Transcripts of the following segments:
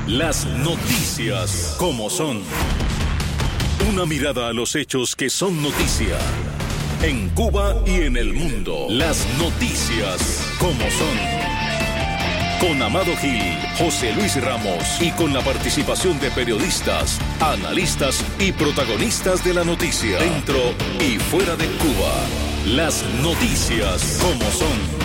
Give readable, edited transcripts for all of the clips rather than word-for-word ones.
Las noticias como son. Una mirada a los hechos que son noticia. En Cuba y en el mundo. Las noticias como son. Con Amado Gil, José Luis Ramos y con la participación de periodistas, analistas y protagonistas de la noticia. Dentro y fuera de Cuba. Las noticias como son.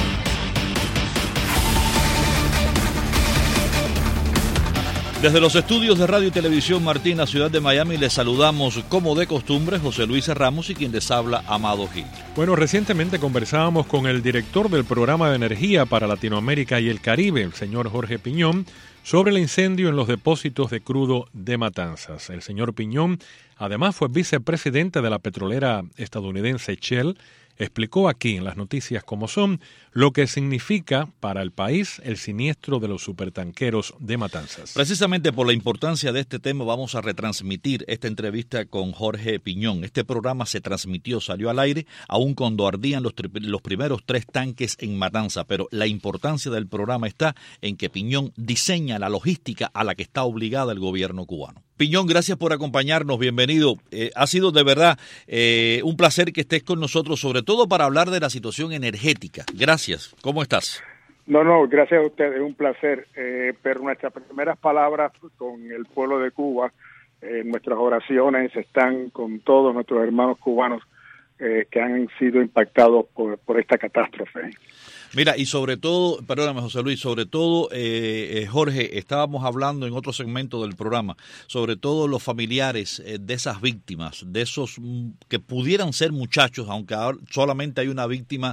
Desde los estudios de Radio y Televisión Martín, la ciudad de Miami, les saludamos como de costumbre José Luis Ramos y quien les habla, Amado Gil. Bueno, recientemente conversábamos con el director del Programa de Energía para Latinoamérica y el Caribe, el señor Jorge Piñón, sobre el incendio en los depósitos de crudo de Matanzas. El señor Piñón, además, fue vicepresidente de la petrolera estadounidense Shell. Explicó aquí en las noticias como son lo que significa para el país el siniestro de los supertanqueros de Matanzas. Precisamente por la importancia de este tema vamos a retransmitir esta entrevista con Jorge Piñón. Este programa se transmitió, salió al aire aún cuando ardían los primeros 3 tanques en Matanzas, pero la importancia del programa está en que Piñón diseña la logística a la que está obligada el gobierno cubano. Piñón, gracias por acompañarnos, bienvenido. Ha sido de verdad un placer que estés con nosotros, sobre todo para hablar de la situación energética. Gracias, ¿cómo estás? No, gracias a ustedes, es un placer. Pero nuestras primeras palabras con el pueblo de Cuba, nuestras oraciones están con todos nuestros hermanos cubanos que han sido impactados por esta catástrofe. Mira, y sobre todo, perdóname José Luis, sobre todo, Jorge, estábamos hablando en otro segmento del programa, sobre todo los familiares de esas víctimas, de esos que pudieran ser muchachos, aunque ahora solamente hay una víctima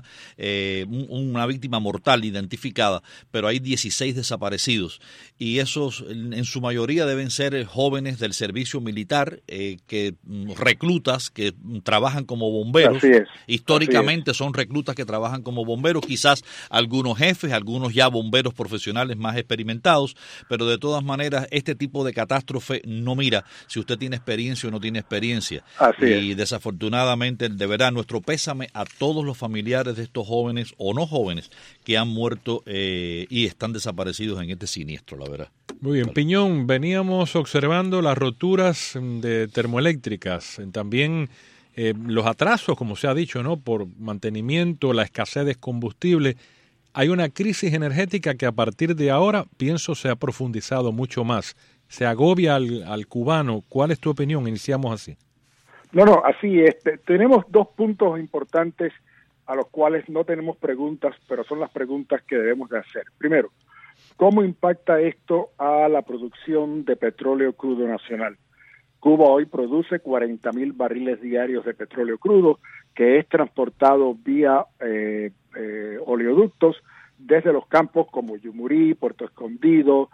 mortal identificada, pero hay 16 desaparecidos, y esos en su mayoría deben ser jóvenes del servicio militar, que reclutas que trabajan como bomberos. Así es. Históricamente son reclutas que trabajan como bomberos, quizás algunos jefes, algunos ya bomberos profesionales más experimentados, pero de todas maneras este tipo de catástrofe no mira si usted tiene experiencia o no tiene experiencia. Y desafortunadamente, de verdad, nuestro pésame a todos los familiares de estos jóvenes o no jóvenes que han muerto y están desaparecidos en este siniestro, la verdad. Muy bien, Piñón, veníamos observando las roturas de termoeléctricas, también los atrasos, como se ha dicho, ¿no?, por mantenimiento, la escasez de combustible. Hay una crisis energética que a partir de ahora, pienso, se ha profundizado mucho más. Se agobia al cubano. ¿Cuál es tu opinión? Iniciamos así. No, así es. Tenemos 2 puntos importantes a los cuales no tenemos preguntas, pero son las preguntas que debemos de hacer. Primero, ¿cómo impacta esto a la producción de petróleo crudo nacional? Cuba hoy produce 40,000 barriles diarios de petróleo crudo que es transportado vía oleoductos desde los campos como Yumurí, Puerto Escondido,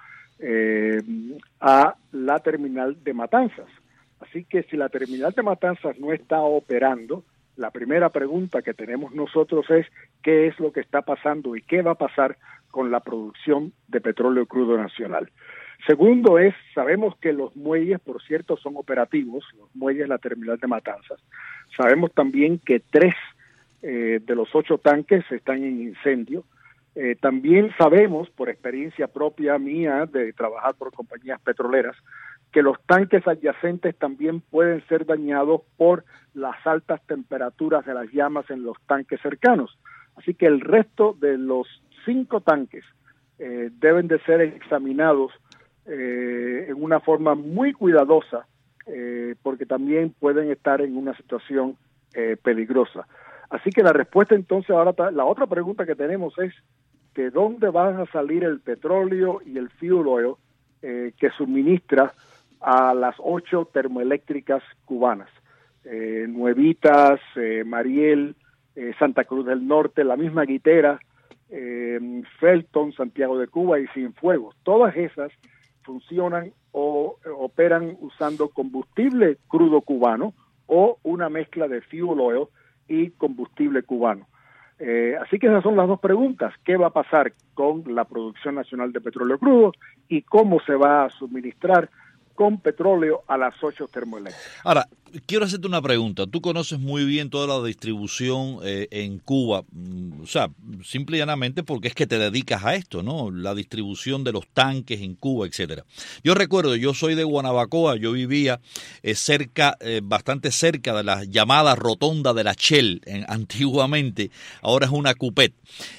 a la terminal de Matanzas. Así que si la terminal de Matanzas no está operando, la primera pregunta que tenemos nosotros es ¿qué es lo que está pasando y qué va a pasar con la producción de petróleo crudo nacional? Segundo sabemos que los muelles, por cierto, son operativos, los muelles de la terminal de Matanzas. Sabemos también que 3 de los 8 tanques están en incendio. También sabemos, por experiencia propia mía de trabajar por compañías petroleras, que los tanques adyacentes también pueden ser dañados por las altas temperaturas de las llamas en los tanques cercanos. Así que el resto de los 5 tanques deben de ser examinados en una forma muy cuidadosa, porque también pueden estar en una situación peligrosa. Así que la respuesta entonces, la otra pregunta que tenemos es ¿de dónde van a salir el petróleo y el fuel oil que suministra a las 8 termoeléctricas cubanas? Nuevitas, Mariel, Santa Cruz del Norte, la misma Guitera, Felton, Santiago de Cuba y Cienfuegos. Todas esas funcionan o operan usando combustible crudo cubano o una mezcla de fuel oil y combustible cubano. Así que esas son las 2 preguntas. ¿Qué va a pasar con la producción nacional de petróleo crudo y cómo se va a suministrar con petróleo a las 8 termoeléctricas. Ahora, quiero hacerte una pregunta. Tú conoces muy bien toda la distribución en Cuba, o sea, simple y llanamente porque es que te dedicas a esto, ¿no? La distribución de los tanques en Cuba, etcétera. Yo recuerdo, yo soy de Guanabacoa, yo vivía bastante cerca de la llamada rotonda de la Shell, antiguamente, ahora es una Cupet.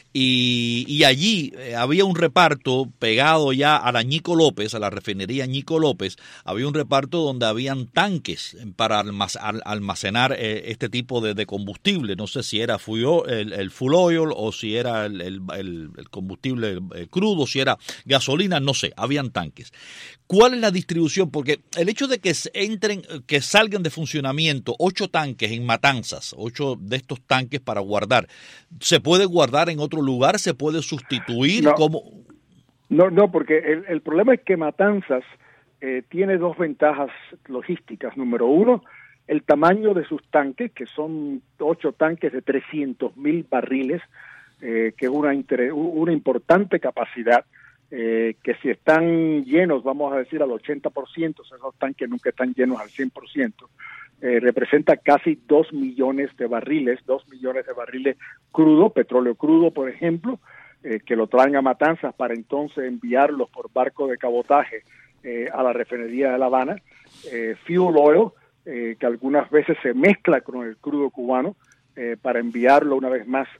Y allí había un reparto pegado ya a la Ñico López, a la refinería Ñico López, había un reparto donde habían tanques para almacenar este tipo de combustible. No sé si era el full oil o si era el combustible crudo, si era gasolina, no sé, habían tanques. ¿Cuál es la distribución? Porque el hecho de que salgan de funcionamiento 8 tanques en Matanzas, 8 de estos tanques para guardar, ¿se puede guardar en otro lugar? ¿Se puede sustituir? No, ¿Cómo? no, porque el problema es que Matanzas tiene 2 ventajas logísticas. Número 1, el tamaño de sus tanques, que son 8 tanques de 300,000 barriles, que es una importante capacidad. Que si están llenos, vamos a decir al 80%, esos tanques nunca están llenos al 100%, representa casi 2 millones de barriles crudo, petróleo crudo, por ejemplo, que lo traen a Matanzas para entonces enviarlos por barco de cabotaje a la refinería de La Habana, fuel oil, que algunas veces se mezcla con el crudo cubano para enviarlo una vez más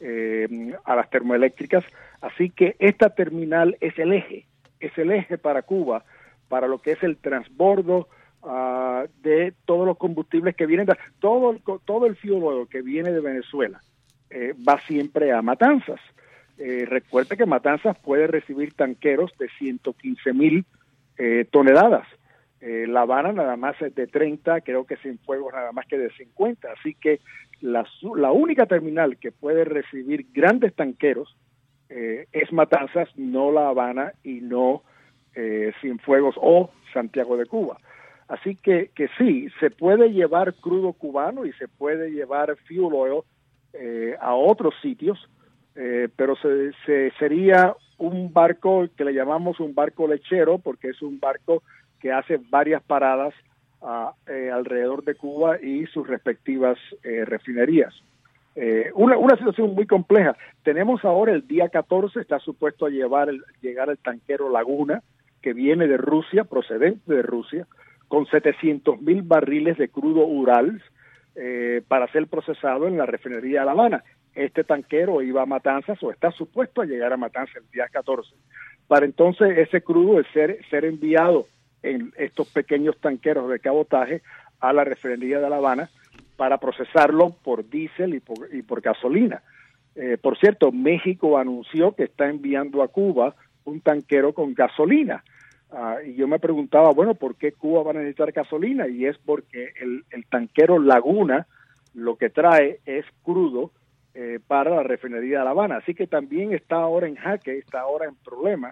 a las termoeléctricas. Así que esta terminal es el eje para Cuba, para lo que es el transbordo de todos los combustibles que vienen, todo el fuel oil que viene de Venezuela va siempre a Matanzas. Recuerde que Matanzas puede recibir tanqueros de 115,000 toneladas. La Habana nada más es de 30, creo que Cienfuegos nada más que de 50. Así que la única terminal que puede recibir grandes tanqueros es Matanzas, no La Habana y no Cienfuegos o Santiago de Cuba. Así que sí, se puede llevar crudo cubano y se puede llevar fuel oil a otros sitios, pero sería un barco que le llamamos un barco lechero, porque es un barco que hace varias paradas alrededor de Cuba y sus respectivas refinerías. Una situación muy compleja. Tenemos ahora el día 14, está supuesto a llegar el tanquero Laguna, que viene de Rusia, procedente de Rusia, con 700,000 barriles de crudo Urals para ser procesado en la refinería de La Habana. Este tanquero iba a Matanzas o está supuesto a llegar a Matanzas el día 14. Para entonces ese crudo ser enviado en estos pequeños tanqueros de cabotaje a la refinería de La Habana para procesarlo por diésel y por gasolina. Por cierto, México anunció que está enviando a Cuba un tanquero con gasolina. Y yo me preguntaba, bueno, ¿por qué Cuba va a necesitar gasolina? Y es porque el tanquero Laguna lo que trae es crudo para la refinería de La Habana. Así que también está ahora en jaque, está ahora en problemas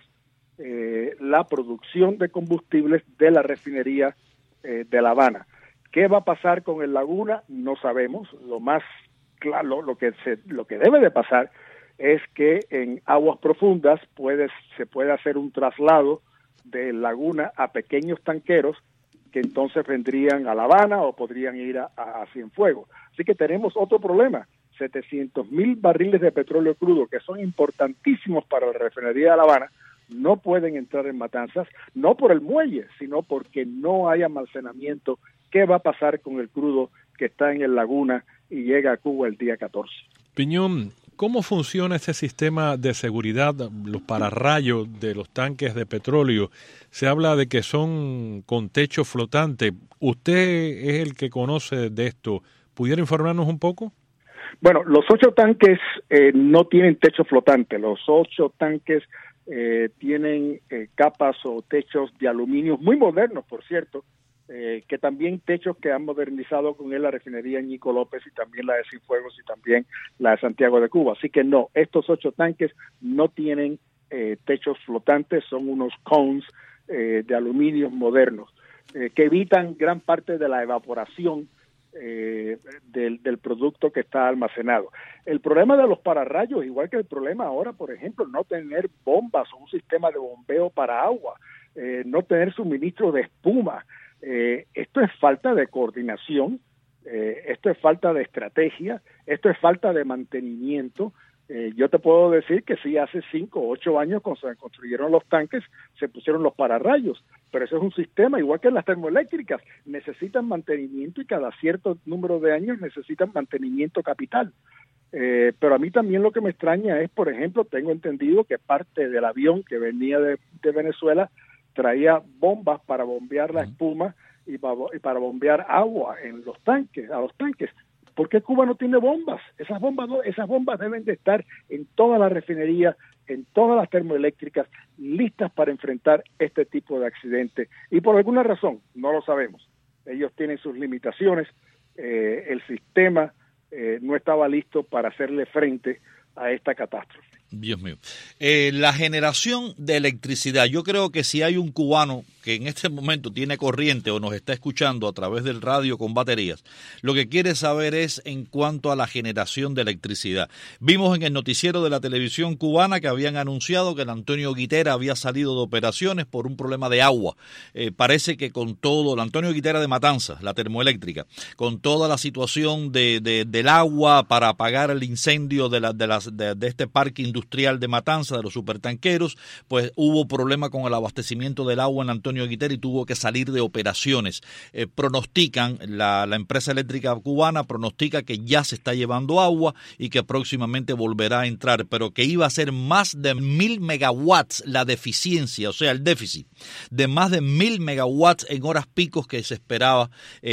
la producción de combustibles de la refinería de La Habana. ¿Qué va a pasar con el Laguna? No sabemos. Lo más claro, lo que debe de pasar es que en aguas profundas se puede hacer un traslado de Laguna a pequeños tanqueros que entonces vendrían a La Habana o podrían ir a Cienfuegos. Así que tenemos otro problema. 700,000 barriles de petróleo crudo que son importantísimos para la refinería de La Habana no pueden entrar en Matanzas, no por el muelle, sino porque no hay almacenamiento. ¿Qué va a pasar con el crudo que está en el Laguna y llega a Cuba el día 14? Piñón, ¿cómo funciona ese sistema de seguridad, los pararrayos de los tanques de petróleo? Se habla de que son con techo flotante. ¿Usted es el que conoce de esto? ¿Pudiera informarnos un poco? Bueno, los 8 tanques no tienen techo flotante. Los 8 tanques tienen capas o techos de aluminio muy modernos, por cierto, que también techos que han modernizado con él la refinería Ñico López y también la de Cienfuegos y también la de Santiago de Cuba. Así que no, estos 8 tanques no tienen techos flotantes, son unos cones de aluminio modernos que evitan gran parte de la evaporación del producto que está almacenado. El problema de los pararrayos, igual que el problema ahora, por ejemplo, no tener bombas o un sistema de bombeo para agua. no tener suministro de espuma. Esto es falta de coordinación, esto es falta de estrategia, esto es falta de mantenimiento. Yo te puedo decir que sí, hace 5 o 8 años cuando se construyeron los tanques, se pusieron los pararrayos, pero eso es un sistema, igual que las termoeléctricas, necesitan mantenimiento y cada cierto número de años necesitan mantenimiento capital. Pero a mí también lo que me extraña es, por ejemplo, tengo entendido que parte del avión que venía de Venezuela traía bombas para bombear la espuma y para bombear agua a los tanques. ¿Por qué Cuba no tiene bombas? Esas bombas deben de estar en todas las refinerías, en todas las termoeléctricas, listas para enfrentar este tipo de accidentes. Y por alguna razón, no lo sabemos. Ellos tienen sus limitaciones. El sistema no estaba listo para hacerle frente a esta catástrofe. Dios mío. La generación de electricidad. Yo creo que si hay un cubano que en este momento tiene corriente o nos está escuchando a través del radio con baterías, lo que quiere saber es en cuanto a la generación de electricidad. Vimos en el noticiero de la televisión cubana que habían anunciado que el Antonio Guitera había salido de operaciones por un problema de agua. Parece que con todo, el Antonio Guitera de Matanzas, la termoeléctrica, con toda la situación del agua para apagar el incendio de este parque industrial de Matanzas, de los supertanqueros, pues hubo problema con el abastecimiento del agua en Antonio Guitera y tuvo que salir de operaciones. Pronostican, la empresa eléctrica cubana pronostica que ya se está llevando agua y que próximamente volverá a entrar, pero que iba a ser más de 1.000 megawatts la deficiencia, o sea, el déficit, de más de 1.000 megawatts en horas picos que se esperaba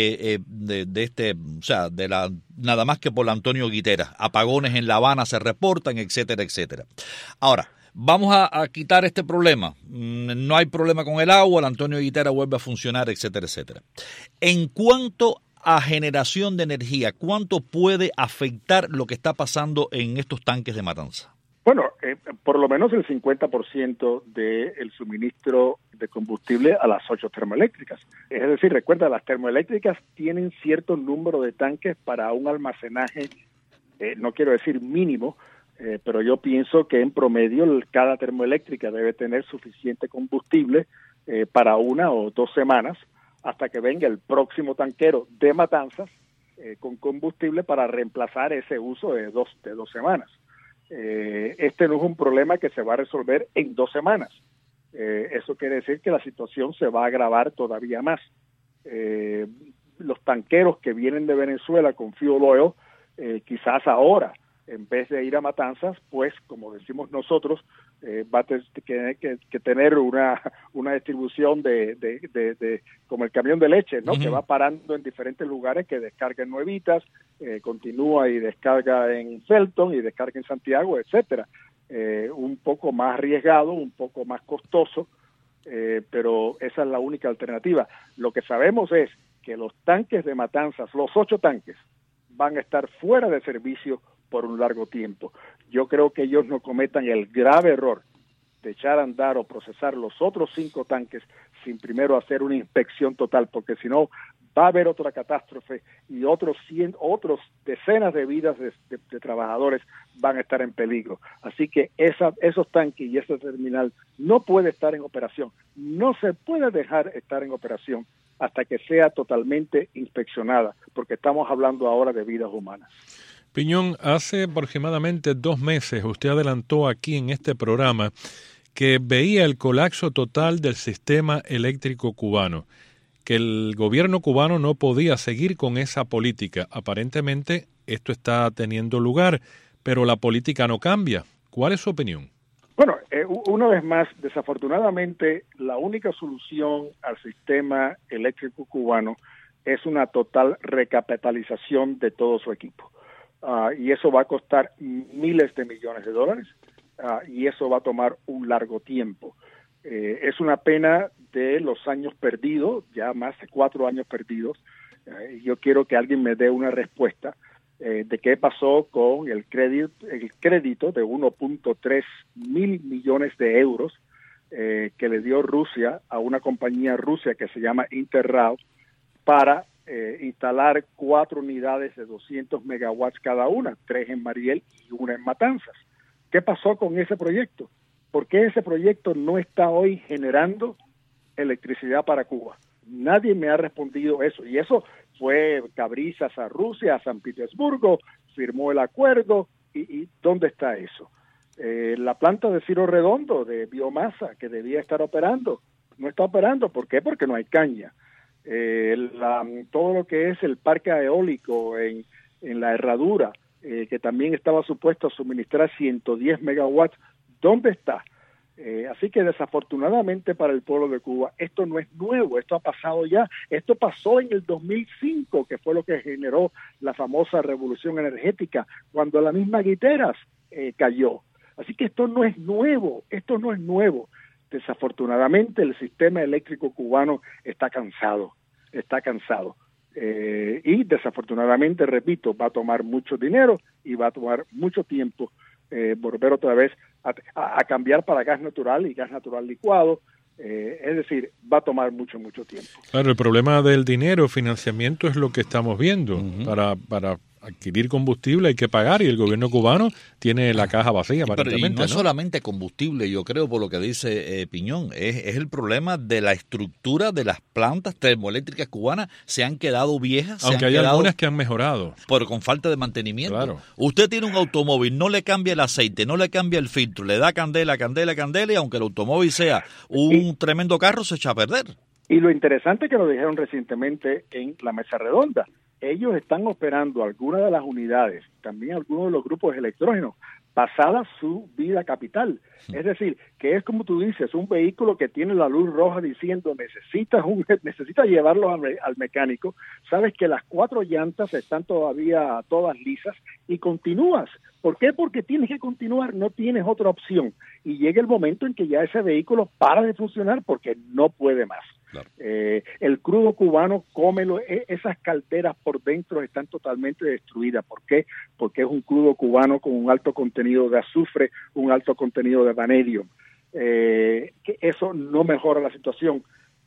nada más que por Antonio Guitera. Apagones en La Habana se reportan, etcétera, etcétera. Ahora, vamos a quitar este problema. No hay problema con el agua, el Antonio Guitera vuelve a funcionar, etcétera, etcétera. En cuanto a generación de energía, ¿cuánto puede afectar lo que está pasando en estos tanques de Matanza? Bueno, por lo menos el 50% del suministro de combustible a las 8 termoeléctricas. Es decir, recuerda, las termoeléctricas tienen cierto número de tanques para un almacenaje, no quiero decir mínimo, pero yo pienso que en promedio cada termoeléctrica debe tener suficiente combustible para 1 o 2 semanas hasta que venga el próximo tanquero de Matanzas con combustible para reemplazar ese uso de dos semanas. Este no es un problema que se va a resolver en 2 semanas. Eso quiere decir que la situación se va a agravar todavía más. Los tanqueros que vienen de Venezuela con fuel oil, quizás ahora, en vez de ir a Matanzas, pues, como decimos nosotros, va a tener que tener una distribución de como el camión de leche, ¿no? Uh-huh. Que va parando en diferentes lugares, que descarga en Nuevitas, continúa y descarga en Felton y descarga en Santiago, etcétera. Un poco más arriesgado, un poco más costoso, pero esa es la única alternativa. Lo que sabemos es que los tanques de Matanzas, los 8 tanques, van a estar fuera de servicio por un largo tiempo. Yo creo que ellos no cometan el grave error de echar a andar o procesar los otros 5 tanques sin primero hacer una inspección total, porque si no va a haber otra catástrofe y otros decenas de vidas de trabajadores van a estar en peligro. Así que esos tanques y esa terminal no puede estar en operación. No se puede dejar estar en operación hasta que sea totalmente inspeccionada, porque estamos hablando ahora de vidas humanas. Piñón, hace aproximadamente 2 meses usted adelantó aquí en este programa que veía el colapso total del sistema eléctrico cubano, que el gobierno cubano no podía seguir con esa política. Aparentemente esto está teniendo lugar, pero la política no cambia. ¿Cuál es su opinión? Bueno, una vez más, desafortunadamente, la única solución al sistema eléctrico cubano es una total recapitalización de todo su equipo. Y eso va a costar miles de millones de dólares y eso va a tomar un largo tiempo. Es una pena de los años perdidos, ya más de 4 años perdidos. Yo quiero que alguien me dé una respuesta de qué pasó con el crédito de 1.3 mil millones de euros que le dio Rusia a una compañía rusa que se llama Interrao para instalar 4 unidades de 200 megawatts cada una, 3 en Mariel y 1 en Matanzas. ¿Qué pasó con ese proyecto? ¿Por qué ese proyecto no está hoy generando electricidad para Cuba. Nadie me ha respondido eso. Y eso fue Cabrizas a Rusia, a San Petersburgo, firmó el acuerdo. ¿Y dónde está eso? La planta de Ciro Redondo, de biomasa, que debía estar operando, no está operando. ¿Por qué? Porque no hay caña. Todo lo que es el parque eólico en la Herradura, que también estaba supuesto a suministrar 110 megawatts, ¿dónde está? Así que desafortunadamente para el pueblo de Cuba, esto no es nuevo, esto ha pasado ya. Esto pasó en el 2005, que fue lo que generó la famosa revolución energética, cuando la misma Guiteras cayó. Así que esto no es nuevo. Desafortunadamente el sistema eléctrico cubano está cansado. Y desafortunadamente, repito, va a tomar mucho dinero y va a tomar mucho tiempo volver otra vez a cambiar para gas natural y gas natural licuado. Es decir, va a tomar mucho tiempo. Claro, el problema del dinero, financiamiento, es lo que estamos viendo. Para adquirir combustible hay que pagar y el gobierno cubano tiene la caja vacía, aparentemente. Pero no es solamente combustible, yo creo, por lo que dice Piñón, es el problema de la estructura de las plantas termoeléctricas cubanas. Se han quedado viejas. Aunque hay algunas que han mejorado. Pero con falta de mantenimiento. Claro. Usted tiene un automóvil, no le cambia el aceite, no le cambia el filtro, le da candela, y aunque el automóvil sea un tremendo carro, se echa a perder. Y lo interesante que lo dijeron recientemente en la mesa redonda, ellos están operando algunas de las unidades, también algunos de los grupos electrógenos, pasada su vida capital. Es decir, que es como tú dices, un vehículo que tiene la luz roja diciendo necesitas llevarlo al mecánico, sabes que las 4 llantas están todavía todas lisas y continúas. ¿Por qué? Porque tienes que continuar, no tienes otra opción. Y llega el momento en que ya ese vehículo para de funcionar porque no puede más. Claro. El crudo cubano, cómelo, esas calderas por dentro están totalmente destruidas. ¿Por qué? Porque es un crudo cubano con un alto contenido de azufre, un alto contenido de vanadio. Que eso no mejora la situación.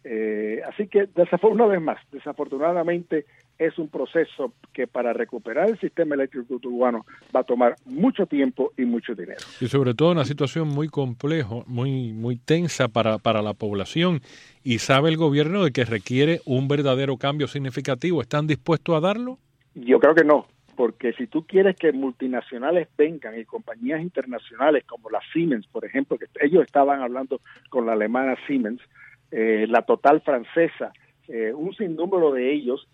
Así que, una vez más, desafortunadamente es un proceso que para recuperar el sistema eléctrico cubano va a tomar mucho tiempo y mucho dinero. Y sobre todo una situación muy compleja, muy tensa para la población. ¿Y sabe el gobierno de que requiere un verdadero cambio significativo? ¿Están dispuestos a darlo? Yo creo que no, porque si tú quieres que multinacionales vengan y compañías internacionales como la Siemens, por ejemplo, que ellos estaban hablando con la alemana Siemens, la Total francesa, un sinnúmero de ellos,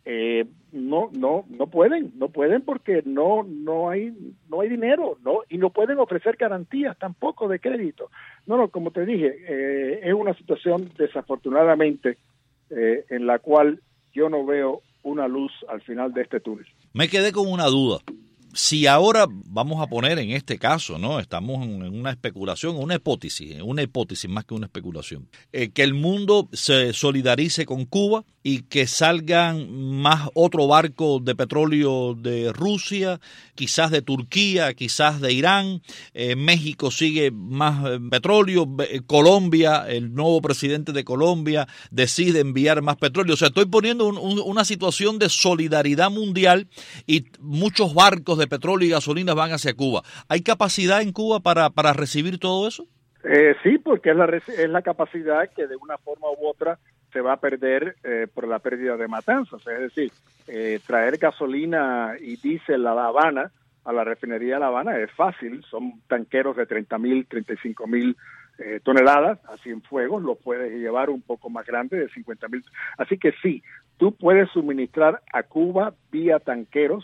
no pueden porque no hay dinero, y no pueden ofrecer garantías tampoco de crédito. No, como te dije, es una situación desafortunadamente en la cual yo no veo una luz al final de este túnel. Me quedé con una duda. Si ahora vamos a poner en este caso, ¿no? Estamos en una especulación, una hipótesis más que una especulación, que el mundo se solidarice con Cuba y que salgan más otro barco de petróleo de Rusia, quizás de Turquía, quizás de Irán, México sigue más petróleo, Colombia, el nuevo presidente de Colombia decide enviar más petróleo. O sea, estoy poniendo una situación de solidaridad mundial y muchos barcos de petróleo y gasolina van hacia Cuba. ¿Hay capacidad en Cuba para recibir todo eso? Sí, porque es la capacidad que de una forma u otra se va a perder por la pérdida de Matanzas. Es decir, traer gasolina y diésel a La Habana, a la refinería de La Habana, es fácil. Son tanqueros de 30,000, 35,000 toneladas a Cienfuegos. Lo puedes llevar un poco más grande, de 50,000. Así que sí, tú puedes suministrar a Cuba vía tanqueros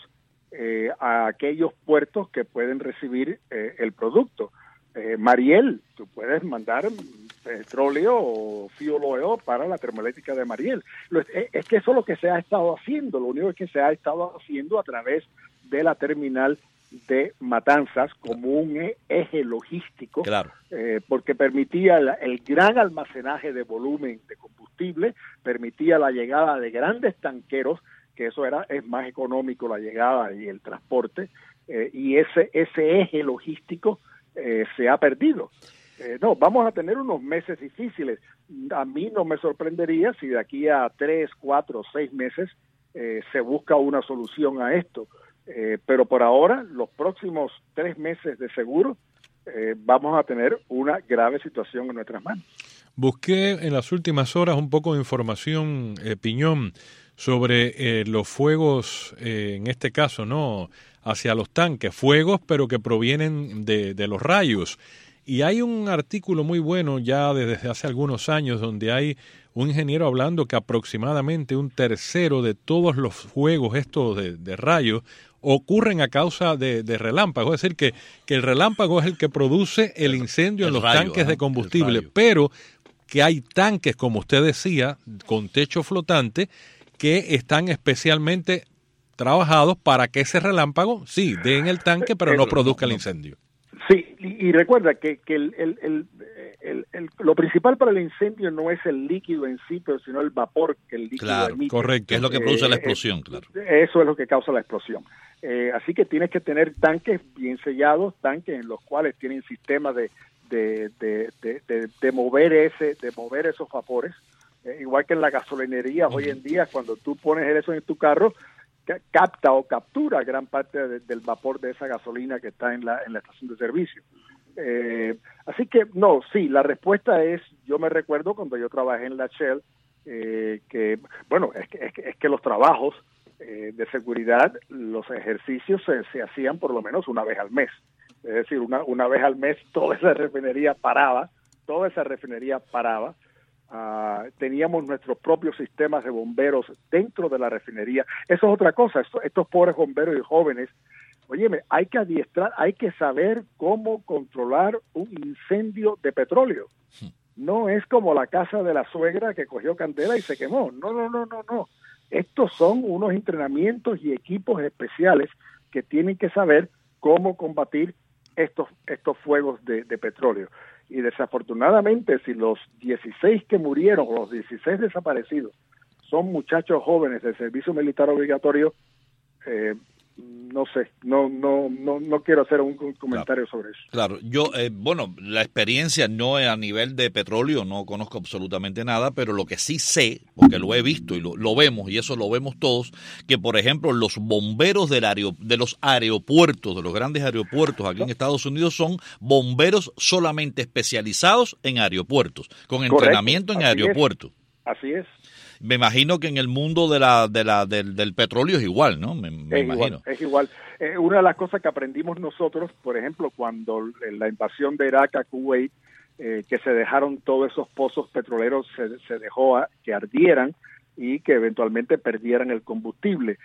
a aquellos puertos que pueden recibir el producto. Mariel, tú puedes mandar petróleo o fuel oil para la termoeléctrica de Mariel. Es que eso es lo que se ha estado haciendo, lo único que se ha estado haciendo a través de la terminal de Matanzas como un eje logístico, claro. Porque permitía el gran almacenaje de volumen de combustible, permitía la llegada de grandes tanqueros, que eso es más económico la llegada y el transporte, y ese eje logístico se ha perdido. Vamos a tener unos meses difíciles. A mí no me sorprendería si de aquí a 3, 4, 6 meses se busca una solución a esto. Pero por ahora, los próximos 3 meses de seguro, vamos a tener una grave situación en nuestras manos. Busqué en las últimas horas un poco de información, Piñón, sobre los fuegos, en este caso, ¿no?, hacia los tanques, fuegos pero que provienen de los rayos. Y hay un artículo muy bueno ya desde hace algunos años donde hay un ingeniero hablando que aproximadamente 1/3 de todos los fuegos estos de rayos ocurren a causa de relámpagos. Es decir, que el relámpago es el que produce el incendio en los tanques de combustible, pero que hay tanques, como usted decía, con techo flotante, que están especialmente trabajados para que ese relámpago, sí, dé en el tanque, pero no produzca el incendio. Sí, y recuerda que lo principal para el incendio no es el líquido en sí, pero sino el vapor que el líquido emite. Correcto. Es lo que produce la explosión, claro. Eso es lo que causa la explosión. Así que tienes que tener tanques bien sellados, tanques en los cuales tienen sistemas de mover esos vapores. Igual que en la gasolinería, hoy en día, cuando tú pones eso en tu carro, capta o captura gran parte del vapor de esa gasolina que está en la estación de servicio. Así que, no, sí, la respuesta es, yo me recuerdo cuando yo trabajé en la Shell, que, bueno, es que los trabajos de seguridad, los ejercicios se hacían por lo menos una vez al mes. Es decir, una vez al mes toda esa refinería paraba. Teníamos nuestros propios sistemas de bomberos dentro de la refinería. Eso es otra cosa, estos pobres bomberos y jóvenes, óyeme, hay que adiestrar, hay que saber cómo controlar un incendio de petróleo. No es como la casa de la suegra que cogió candela y se quemó. No. Estos son unos entrenamientos y equipos especiales que tienen que saber cómo combatir estos fuegos de petróleo. Y desafortunadamente, si los 16 que murieron, o los 16 desaparecidos, son muchachos jóvenes del servicio militar obligatorio, no sé, no quiero hacer un comentario sobre eso. Claro, yo, la experiencia no es a nivel de petróleo, no conozco absolutamente nada, pero lo que sí sé, porque lo he visto y lo vemos, y eso lo vemos todos, que por ejemplo los bomberos de los aeropuertos, de los grandes aeropuertos aquí en Estados Unidos, son bomberos solamente especializados en aeropuertos, con entrenamiento en aeropuertos. Así es. Me imagino que en el mundo del petróleo es igual, ¿no? Me imagino. Es igual. Una de las cosas que aprendimos nosotros, por ejemplo, cuando la invasión de Irak a Kuwait, que se dejaron todos esos pozos petroleros, se dejó que ardieran y que eventualmente perdieran el combustible.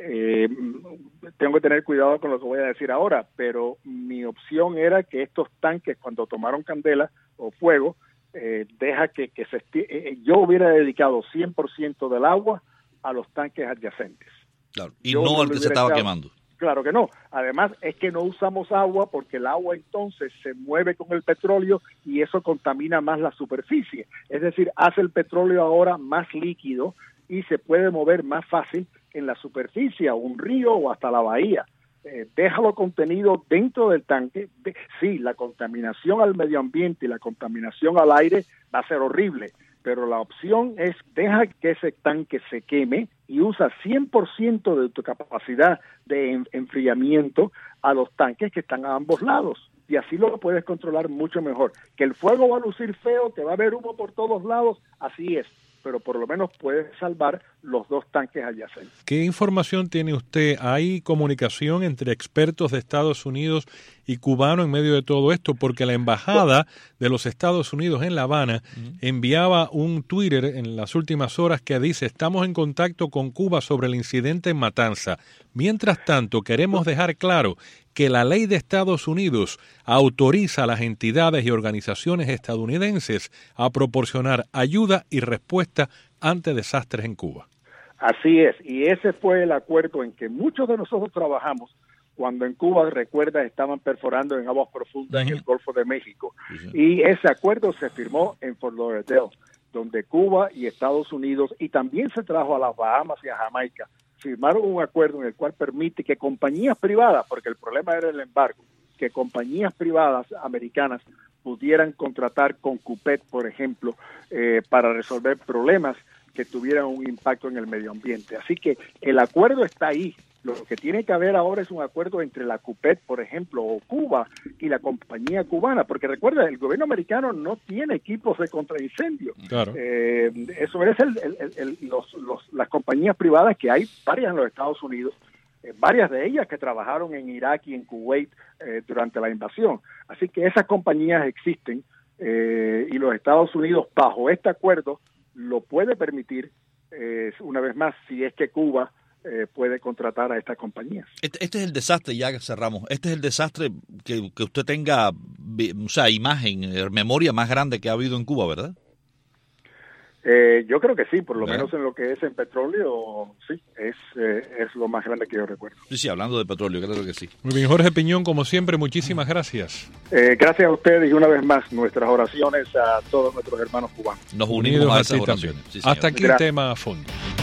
Tengo que tener cuidado con lo que voy a decir ahora, pero mi opción era que estos tanques, cuando tomaron candela o fuego, deja que yo hubiera dedicado 100% del agua a los tanques adyacentes. Claro, y no al que se estaba quemando. Claro que no. Además, es que no usamos agua porque el agua entonces se mueve con el petróleo y eso contamina más la superficie. Es decir, hace el petróleo ahora más líquido y se puede mover más fácil en la superficie, a un río o hasta la bahía. Déjalo contenido dentro del tanque. Sí, la contaminación al medio ambiente y la contaminación al aire va a ser horrible, pero la opción es deja que ese tanque se queme y usa 100% de tu capacidad de enfriamiento a los tanques que están a ambos lados. Y así lo puedes controlar mucho mejor. Que el fuego va a lucir feo, que va a haber humo por todos lados, así es. Pero por lo menos puedes salvar los dos tanques adyacentes. ¿Qué información tiene usted? ¿Hay comunicación entre expertos de Estados Unidos y cubanos en medio de todo esto? Porque la embajada de los Estados Unidos en La Habana enviaba un Twitter en las últimas horas que dice: estamos en contacto con Cuba sobre el incidente en Matanza. Mientras tanto, queremos dejar claro que la ley de Estados Unidos autoriza a las entidades y organizaciones estadounidenses a proporcionar ayuda y respuesta ante desastres en Cuba. Así es, y ese fue el acuerdo en que muchos de nosotros trabajamos cuando en Cuba, recuerda, estaban perforando en aguas profundas en el Golfo de México. Y ese acuerdo se firmó en Fort Lauderdale, donde Cuba y Estados Unidos, y también se trajo a las Bahamas y a Jamaica, firmaron un acuerdo en el cual permite que compañías privadas, porque el problema era el embargo, que compañías privadas americanas pudieran contratar con CUPET, por ejemplo, para resolver problemas que tuvieran un impacto en el medio ambiente. Así que el acuerdo está ahí, Lo que tiene que haber ahora es un acuerdo entre la CUPET, por ejemplo, o Cuba y la compañía cubana, porque recuerda, el gobierno americano no tiene equipos de contraincendio. Claro. Eso es las compañías privadas, que hay varias en los Estados Unidos, varias de ellas que trabajaron en Irak y en Kuwait durante la invasión. Así que esas compañías existen y los Estados Unidos, bajo este acuerdo, lo puede permitir, una vez más, si es que Cuba puede contratar a estas compañías. Este es el desastre, ya cerramos, este es el desastre que usted tenga, o sea, imagen, memoria más grande que ha habido en Cuba, ¿verdad? Yo creo que sí, por lo menos en lo que es en petróleo, sí, es lo más grande que yo recuerdo. Sí, hablando de petróleo, creo que sí. Muy bien, Jorge Piñón, como siempre, muchísimas gracias. Gracias a ustedes y una vez más, nuestras oraciones a todos nuestros hermanos cubanos. Nos unimos a esas oraciones. Sí, hasta aquí el tema a fondo.